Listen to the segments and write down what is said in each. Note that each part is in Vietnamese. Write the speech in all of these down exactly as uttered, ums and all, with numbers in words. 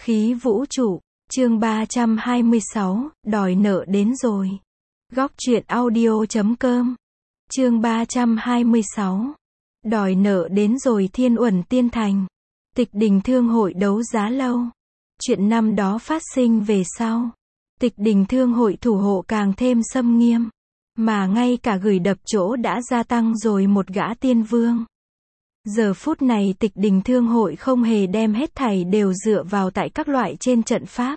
Khí vũ trụ, chương ba trăm hai mươi sáu, đòi nợ đến rồi. Góc truyện audio chấm com. Chương ba trăm hai mươi sáu. Đòi nợ đến rồi Thiên Uẩn Tiên Thành. Tịch Đình Thương hội đấu giá lâu. Chuyện năm đó phát sinh về sau. Tịch Đình Thương hội thủ hộ càng thêm xâm nghiêm. Mà ngay cả gửi đập chỗ đã gia tăng rồi một gã tiên vương. Giờ phút này Tịch Đình Thương hội không hề đem hết thảy đều dựa vào tại các loại trên trận pháp.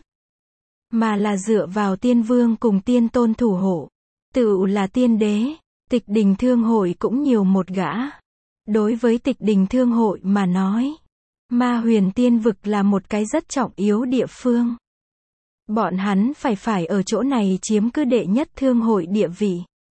Mà là dựa vào tiên vương cùng tiên tôn thủ hộ. Tựu là tiên đế. Tịch Đình Thương hội cũng nhiều một gã. Đối với Tịch Đình Thương hội mà nói, Ma Huyền Tiên vực là một cái rất trọng yếu địa phương. Bọn hắn phải phải ở chỗ này chiếm cứ đệ nhất thương hội địa vị.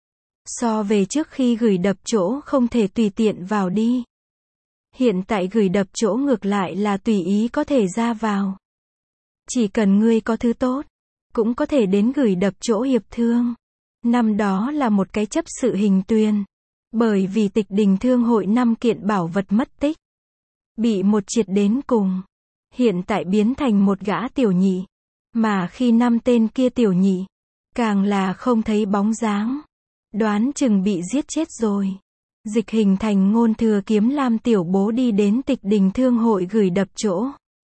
So về trước khi gửi đập chỗ không thể tùy tiện vào đi. Hiện tại gửi đập chỗ ngược lại là tùy ý có thể ra vào. Chỉ cần ngươi có thứ tốt, cũng có thể đến gửi đập chỗ hiệp thương. Năm đó là một cái chấp sự hình tuyền. Bởi vì Tịch Đình Thương hội năm kiện bảo vật mất tích. Bị một triệt đến cùng. Hiện tại biến thành một gã tiểu nhị. Mà khi năm tên kia tiểu nhị, càng là không thấy bóng dáng. Đoán chừng bị giết chết rồi. Dịch hình thành Ngôn Thừa Kiếm Lam tiểu bố đi đến Tịch Đình Thương hội gửi đập chỗ.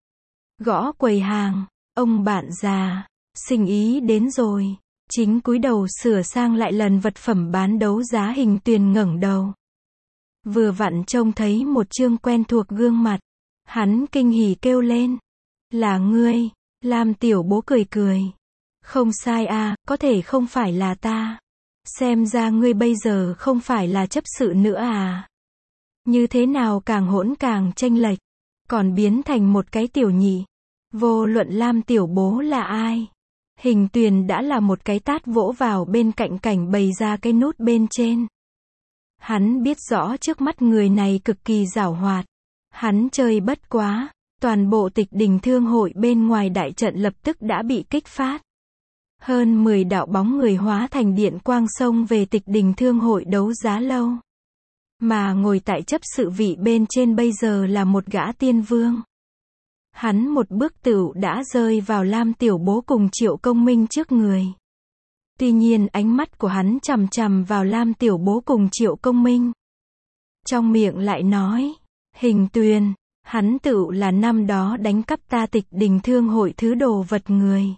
Gõ quầy hàng, ông bạn già, sinh ý đến rồi. Chính cúi đầu sửa sang lại lần vật phẩm bán đấu giá hình tuyền ngẩng đầu. Vừa vặn trông thấy một chương quen thuộc gương mặt. Hắn kinh hỉ kêu lên. Là ngươi, Lam tiểu bố cười cười. Không sai à, có thể không phải là ta. Xem ra ngươi bây giờ không phải là chấp sự nữa à. Như thế nào càng hỗn càng chênh lệch. Còn biến thành một cái tiểu nhị. Vô luận Lam tiểu bố là ai. Hình tuyền đã là một cái tát vỗ vào bên cạnh cảnh bày ra cái nút bên trên. Hắn biết rõ trước mắt người này cực kỳ giảo hoạt. Hắn chơi bất quá. Toàn bộ Tịch Đình Thương hội bên ngoài đại trận lập tức đã bị kích phát. Hơn mười đạo bóng người hóa thành điện quang xông về Tịch Đình Thương hội đấu giá lâu. Mà ngồi tại chấp sự vị bên trên bây giờ là một gã tiên vương. Hắn một bước tựu đã rơi vào Lam tiểu bố cùng Triệu Công Minh trước người. Tuy nhiên ánh mắt của hắn chằm chằm vào Lam tiểu bố cùng Triệu Công Minh. Trong miệng lại nói, Hình tuyền, hắn tựu là năm đó đánh cắp ta Tịch Đình Thương hội thứ đồ vật người.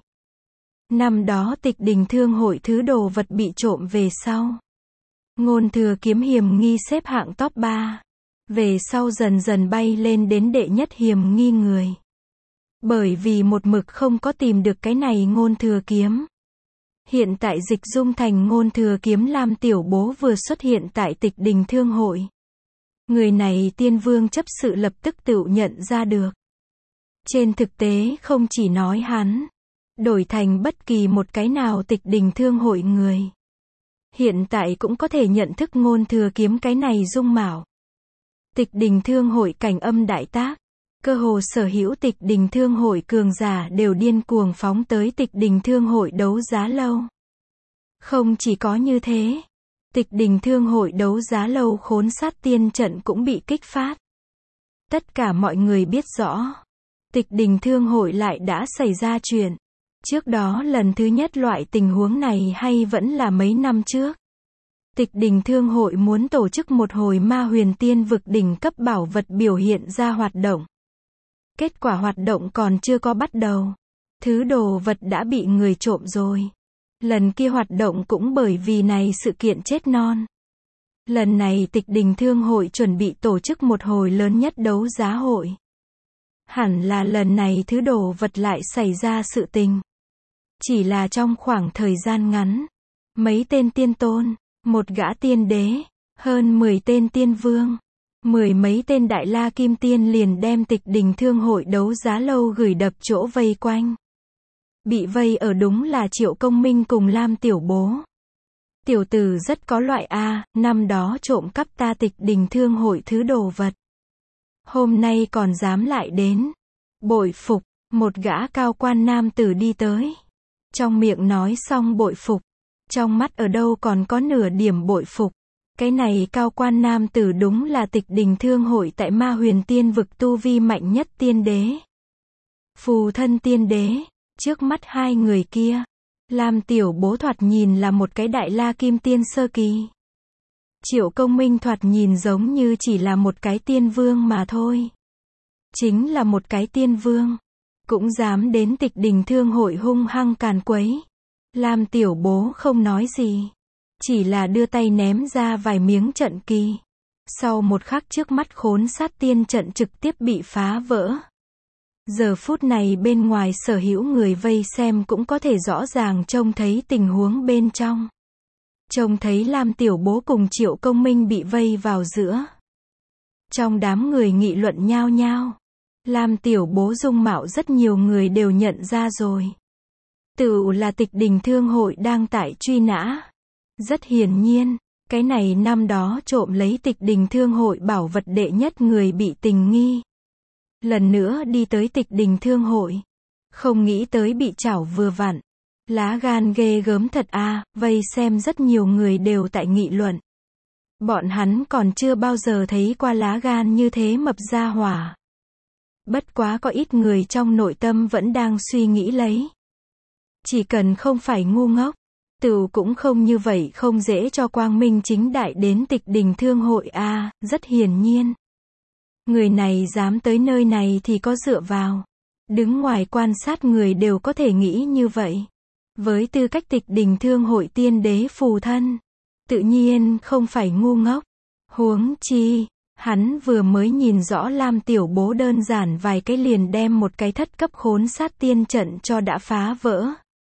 Năm đó Tịch Đình Thương hội thứ đồ vật bị trộm về sau. Ngôn Thừa Kiếm hiểm nghi xếp hạng top ba. Về sau dần dần bay lên đến đệ nhất hiểm nghi người. Bởi vì một mực không có tìm được cái này Ngôn Thừa Kiếm. Hiện tại dịch dung thành Ngôn Thừa Kiếm Lam tiểu bố vừa xuất hiện tại Tịch Đình Thương hội. Người này tiên vương chấp sự lập tức tự nhận ra được. Trên thực tế không chỉ nói hắn. Đổi thành bất kỳ một cái nào Tịch Đình Thương hội người. Hiện tại cũng có thể nhận thức Ngôn Thừa Kiếm cái này dung mạo. Tịch Đình Thương hội cảnh âm đại tác. Cơ hồ sở hữu Tịch Đình Thương hội cường giả đều điên cuồng phóng tới Tịch Đình Thương hội đấu giá lâu. Không chỉ có như thế. Tịch Đình Thương hội đấu giá lâu khốn sát tiên trận cũng bị kích phát. Tất cả mọi người biết rõ. Tịch Đình Thương hội lại đã xảy ra chuyện. Trước đó lần thứ nhất loại tình huống này hay vẫn là mấy năm trước. Tịch Đình Thương hội muốn tổ chức một hồi Ma Huyền Tiên vực đỉnh cấp bảo vật biểu hiện ra hoạt động. Kết quả hoạt động còn chưa có bắt đầu. Thứ đồ vật đã bị người trộm rồi. Lần kia hoạt động cũng bởi vì này sự kiện chết non. Lần này Tịch Đình Thương hội chuẩn bị tổ chức một hồi lớn nhất đấu giá hội. Hẳn là lần này thứ đồ vật lại xảy ra sự tình. Chỉ là trong khoảng thời gian ngắn. Mấy tên tiên tôn, một gã tiên đế, hơn mười tên tiên vương, mười mấy tên đại la kim tiên liền đem Tịch Đình Thương hội đấu giá lâu gửi đập chỗ vây quanh. Bị vây ở đúng là Triệu Công Minh cùng Lam tiểu bố. Tiểu tử rất có loại a, năm đó trộm cắp ta Tịch Đình Thương hội thứ đồ vật. Hôm nay còn dám lại đến. Bội phục, một gã cao quan nam tử đi tới. Trong miệng nói xong bội phục. Trong mắt ở đâu còn có nửa điểm bội phục. Cái này cao quan nam tử đúng là Tịch Đình Thương hội tại Ma Huyền Tiên vực tu vi mạnh nhất tiên đế. Phù thân tiên đế, trước mắt hai người kia, Lam Tiểu Bố thoạt nhìn là một cái đại la kim tiên sơ kỳ. Triệu Công Minh thoạt nhìn giống như chỉ là một cái tiên vương mà thôi. Chính là một cái tiên vương, cũng dám đến Tịch Đình Thương hội hung hăng càn quấy. Lam Tiểu Bố không nói gì, chỉ là đưa tay ném ra vài miếng trận kỳ. Sau một khắc trước mắt khốn sát tiên trận trực tiếp bị phá vỡ. Giờ phút này bên ngoài sở hữu người vây xem cũng có thể rõ ràng trông thấy tình huống bên trong. Trông thấy Lam Tiểu Bố cùng Triệu Công Minh bị vây vào giữa. Trong đám người nghị luận nhao nhao. Lam Tiểu Bố dung mạo rất nhiều người đều nhận ra rồi. Tự là Tịch Đình Thương hội đang tại truy nã. Rất hiển nhiên, cái này năm đó trộm lấy Tịch Đình Thương hội bảo vật đệ nhất người bị tình nghi. Lần nữa đi tới Tịch Đình Thương hội. Không nghĩ tới bị chảo vừa vặn. Lá gan ghê gớm thật a, à, vây xem rất nhiều người đều tại nghị luận. Bọn hắn còn chưa bao giờ thấy qua lá gan như thế mập ra hỏa. Bất quá có ít người trong nội tâm vẫn đang suy nghĩ lấy. Chỉ cần không phải ngu ngốc, tự cũng không như vậy không dễ cho quang minh chính đại đến Tịch Đình Thương hội a, à, rất hiển nhiên. Người này dám tới nơi này thì có dựa vào. Đứng ngoài quan sát người đều có thể nghĩ như vậy. Với tư cách Tịch Đình Thương hội tiên đế phù thân, tự nhiên không phải ngu ngốc. Huống chi, hắn vừa mới nhìn rõ Lam Tiểu Bố đơn giản vài cái liền đem một cái thất cấp khốn sát tiên trận cho đã phá vỡ.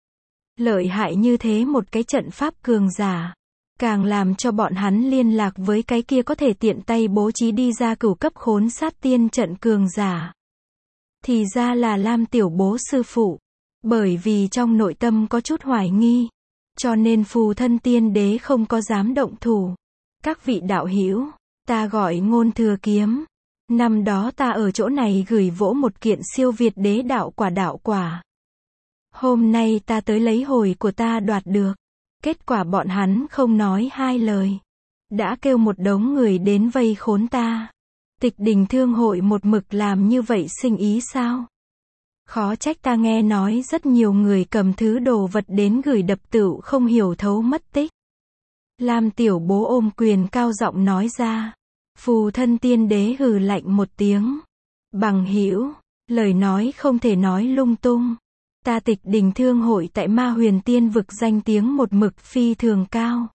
Lợi hại như thế một cái trận pháp cường giả, càng làm cho bọn hắn liên lạc với cái kia có thể tiện tay bố trí đi ra cửu cấp khốn sát tiên trận cường giả. Thì ra là Lam Tiểu Bố sư phụ. Bởi vì trong nội tâm có chút hoài nghi, cho nên phù thân tiên đế không có dám động thủ. Các vị đạo hữu, ta gọi Ngôn Thừa Kiếm. Năm đó ta ở chỗ này gửi vỗ một kiện siêu việt đế đạo quả đạo quả. Hôm nay ta tới lấy hồi của ta đoạt được. Kết quả bọn hắn không nói hai lời. Đã kêu một đống người đến vây khốn ta. Tịch Đình Thương hội một mực làm như vậy sinh ý sao? Khó trách ta nghe nói rất nhiều người cầm thứ đồ vật đến gửi đập tựu không hiểu thấu mất tích. Lam Tiểu Bố ôm quyền cao giọng nói ra. Phù thân tiên đế hừ lạnh một tiếng. Bằng hữu, lời nói không thể nói lung tung. Ta Tịch Đình Thương hội tại Ma Huyền Tiên vực danh tiếng một mực phi thường cao.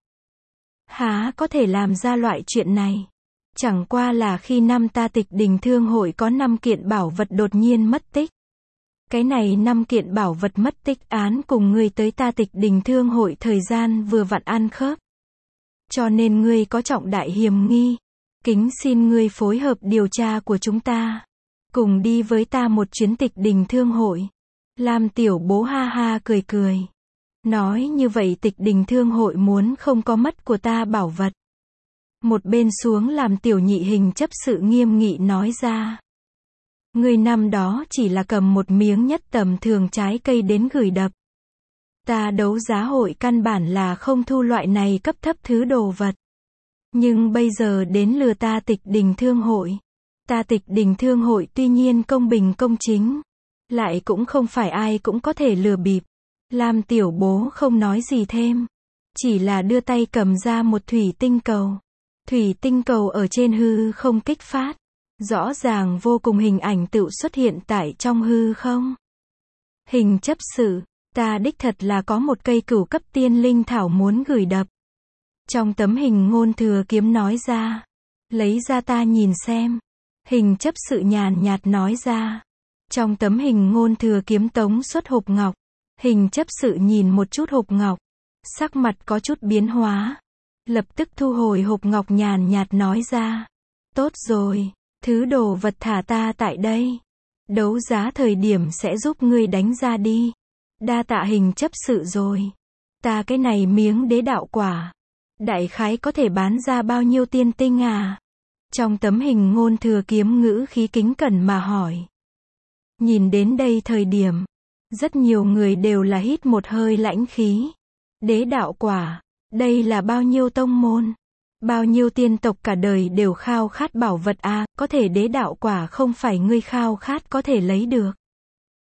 Há có thể làm ra loại chuyện này? Chẳng qua là khi năm ta Tịch Đình Thương hội có năm kiện bảo vật đột nhiên mất tích. Cái này năm kiện bảo vật mất tích án cùng ngươi tới ta Tịch Đình Thương hội thời gian vừa vặn ăn khớp. Cho nên ngươi có trọng đại hiềm nghi. Kính xin ngươi phối hợp điều tra của chúng ta. Cùng đi với ta một chuyến Tịch Đình Thương hội. Lam Tiểu Bố ha ha cười cười. Nói như vậy Tịch Đình Thương hội muốn không có mất của ta bảo vật. Một bên xuống làm tiểu nhị hình chấp sự nghiêm nghị nói ra. Người năm đó chỉ là cầm một miếng nhất tầm thường trái cây đến gửi đập. Ta đấu giá hội căn bản là không thu loại này cấp thấp thứ đồ vật. Nhưng bây giờ đến lừa ta Tịch Đình Thương hội. Ta Tịch Đình Thương hội tuy nhiên công bình công chính. Lại cũng không phải ai cũng có thể lừa bịp. Lam Tiểu Bố không nói gì thêm. Chỉ là đưa tay cầm ra một thủy tinh cầu. Thủy tinh cầu ở trên hư không kích phát. Rõ ràng vô cùng hình ảnh tự xuất hiện tại trong hư không. Hình chấp sự, ta đích thật là có một cây cửu cấp tiên linh thảo muốn gửi đập. Trong tấm hình Ngôn Thừa Kiếm nói ra. Lấy ra ta nhìn xem. Hình chấp sự nhàn nhạt nói ra. Trong tấm hình Ngôn Thừa Kiếm tống xuất hộp ngọc. Hình chấp sự nhìn một chút hộp ngọc. Sắc mặt có chút biến hóa. Lập tức thu hồi hộp ngọc nhàn nhạt nói ra. Tốt rồi, thứ đồ vật thả ta tại đây. Đấu giá thời điểm sẽ giúp ngươi đánh ra đi. Đa tạ hình chấp sự rồi. Ta cái này miếng đế đạo quả. Đại khái có thể bán ra bao nhiêu tiên tinh à? Trong tấm hình Ngôn Thừa Kiếm ngữ khí kính cẩn mà hỏi. Nhìn đến đây thời điểm, rất nhiều người đều là hít một hơi lãnh khí. Đế đạo quả, đây là bao nhiêu tông môn, bao nhiêu tiên tộc cả đời đều khao khát bảo vật a, à, có thể đế đạo quả không phải ngươi khao khát có thể lấy được.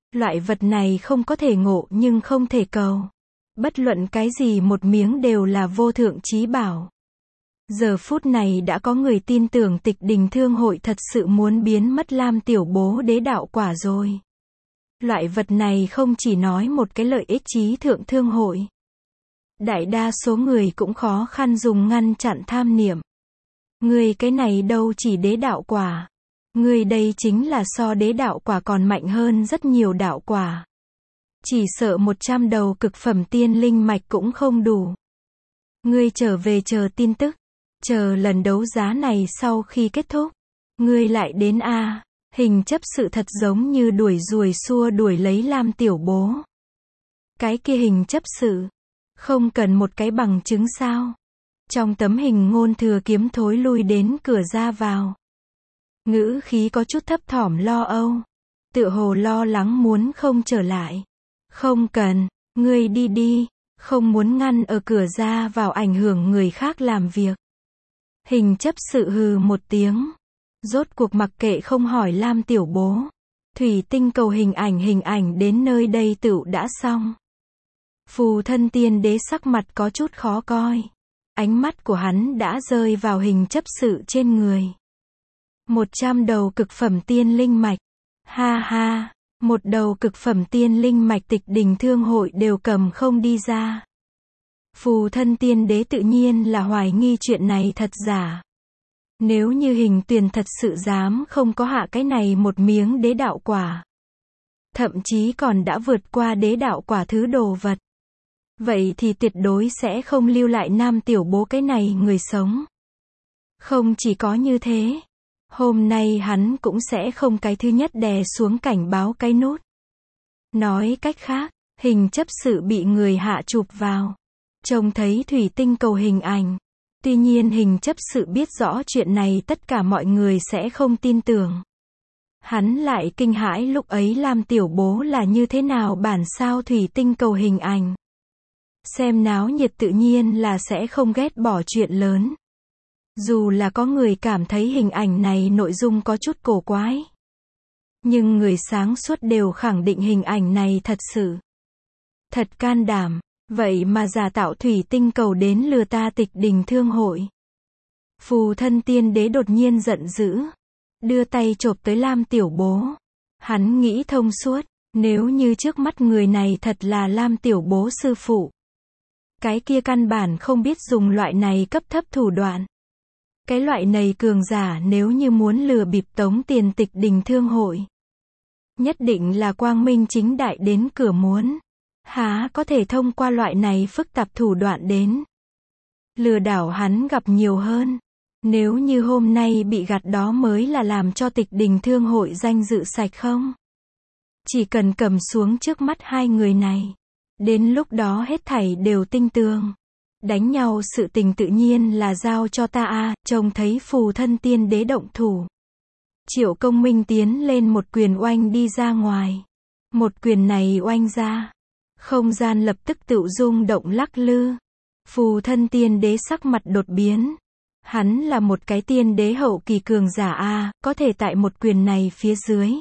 Loại vật này không có thể ngộ nhưng không thể cầu. Bất luận cái gì một miếng đều là vô thượng chí bảo. Giờ phút này đã có người tin tưởng Tịch Đình Thương Hội thật sự muốn biến mất Lam Tiểu Bố đế đạo quả rồi. Loại vật này không chỉ nói một cái lợi ích chí thượng thương hội. Đại đa số người cũng khó khăn dùng ngăn chặn tham niệm. Người cái này đâu chỉ đế đạo quả. Người đây chính là so đế đạo quả còn mạnh hơn rất nhiều đạo quả. Chỉ sợ một trăm đầu cực phẩm tiên linh mạch cũng không đủ. Ngươi trở về chờ tin tức. Chờ lần đấu giá này sau khi kết thúc. Ngươi lại đến a. Hình chấp sự thật giống như đuổi ruồi xua đuổi lấy Lam Tiểu Bố. Cái kia hình chấp sự. Không cần một cái bằng chứng sao. Trong tấm hình Ngôn Thừa Kiếm thối lui đến cửa ra vào. Ngữ khí có chút thấp thỏm lo âu. Tựa hồ lo lắng muốn không trở lại. Không cần, ngươi đi đi, không muốn ngăn ở cửa ra vào ảnh hưởng người khác làm việc. Hình chấp sự hừ một tiếng. Rốt cuộc mặc kệ không hỏi Lam Tiểu Bố. Thủy tinh cầu hình ảnh hình ảnh đến nơi đây tựu đã xong. Phù Thân Tiên Đế sắc mặt có chút khó coi. Ánh mắt của hắn đã rơi vào hình chấp sự trên người. Một trăm đầu cực phẩm tiên linh mạch. Ha ha, một đầu cực phẩm tiên linh mạch Tịch Đình Thương Hội đều cầm không đi ra. Phù Thân Tiên Đế tự nhiên là hoài nghi chuyện này thật giả. Nếu như Hình Tuyền thật sự dám không có hạ cái này một miếng đế đạo quả. Thậm chí còn đã vượt qua đế đạo quả thứ đồ vật. Vậy thì tuyệt đối sẽ không lưu lại Nam Tiểu Bố cái này người sống. Không chỉ có như thế. Hôm nay hắn cũng sẽ không cái thứ nhất đè xuống cảnh báo cái nút. Nói cách khác, hình chấp sự bị người hạ chụp vào. Trông thấy thủy tinh cầu hình ảnh. Tuy nhiên hình chấp sự biết rõ chuyện này tất cả mọi người sẽ không tin tưởng. Hắn lại kinh hãi lúc ấy Lam Tiểu Bố là như thế nào bản sao thủy tinh cầu hình ảnh. Xem náo nhiệt tự nhiên là sẽ không ghét bỏ chuyện lớn. Dù là có người cảm thấy hình ảnh này nội dung có chút cổ quái. Nhưng người sáng suốt đều khẳng định hình ảnh này thật sự. Thật can đảm, vậy mà giả tạo thủy tinh cầu đến lừa ta Tịch Đình Thương Hội. Phù Thân Tiên Đế đột nhiên giận dữ. Đưa tay chộp tới Lam Tiểu Bố. Hắn nghĩ thông suốt, nếu như trước mắt người này thật là Lam Tiểu Bố sư phụ. Cái kia căn bản không biết dùng loại này cấp thấp thủ đoạn. Cái loại này cường giả nếu như muốn lừa bịp tống tiền Tịch Đình Thương Hội. Nhất định là quang minh chính đại đến cửa muốn. Há có thể thông qua loại này phức tạp thủ đoạn đến. Lừa đảo hắn gặp nhiều hơn. Nếu như hôm nay bị gạt đó mới là làm cho Tịch Đình Thương Hội danh dự sạch không? Chỉ cần cầm xuống trước mắt hai người này. Đến lúc đó hết thảy đều tinh tường. Đánh nhau sự tình tự nhiên là giao cho ta a. Trông thấy Phù Thân Tiên Đế động thủ. Triệu Công Minh tiến lên một quyền oanh đi ra ngoài. Một quyền này oanh ra. Không gian lập tức tự rung động lắc lư. Phù Thân Tiên Đế sắc mặt đột biến. Hắn là một cái tiên đế hậu kỳ cường giả a, có thể tại một quyền này phía dưới.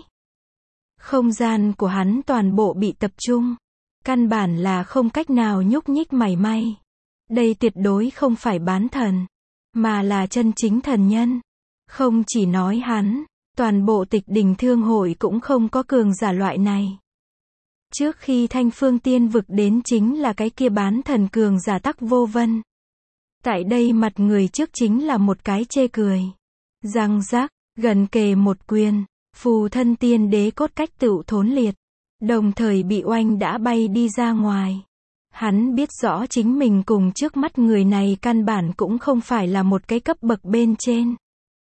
Không gian của hắn toàn bộ bị tập trung. Căn bản là không cách nào nhúc nhích mảy may. Đây tuyệt đối không phải bán thần, mà là chân chính thần nhân. Không chỉ nói hắn, toàn bộ Tịch Đình Thương Hội cũng không có cường giả loại này. Trước khi Thanh Phương Tiên vực đến chính là cái kia bán thần cường giả Tắc Vô Vân. Tại đây mặt người trước chính là một cái chê cười. Răng rác, gần kề một quyền, Phù Thân Tiên Đế cốt cách tựu thốn liệt. Đồng thời bị oanh đã bay đi ra ngoài. Hắn biết rõ chính mình cùng trước mắt người này căn bản cũng không phải là một cái cấp bậc bên trên.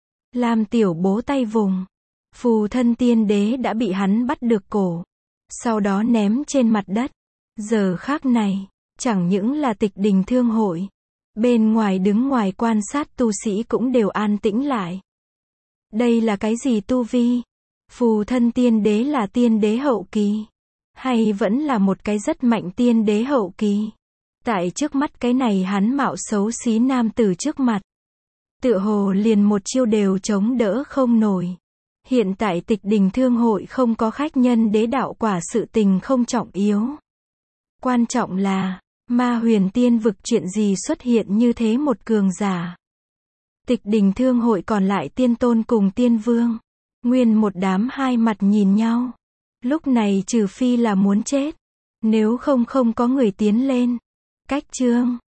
Lam Tiểu Bố tay vùng. Phù Thân Tiên Đế đã bị hắn bắt được cổ. Sau đó ném trên mặt đất. Giờ khác này, chẳng những là Tịch Đình Thương Hội. Bên ngoài đứng ngoài quan sát tu sĩ cũng đều an tĩnh lại. Đây là cái gì tu vi? Phù Thân Tiên Đế là tiên đế hậu kỳ? Hay vẫn là một cái rất mạnh tiên đế hậu kỳ? Tại trước mắt cái này hắn mạo xấu xí nam tử trước mặt. Tựa hồ liền một chiêu đều chống đỡ không nổi. Hiện tại Tịch Đình Thương hội không có khách nhân đế đạo quả, sự tình không trọng yếu. Quan trọng là, Ma Huyền Tiên vực chuyện gì xuất hiện như thế một cường giả. Tịch Đình Thương hội còn lại tiên tôn cùng tiên vương. Nguyên một đám hai mặt nhìn nhau. Lúc này trừ phi là muốn chết. Nếu không không có người tiến lên. Cách chương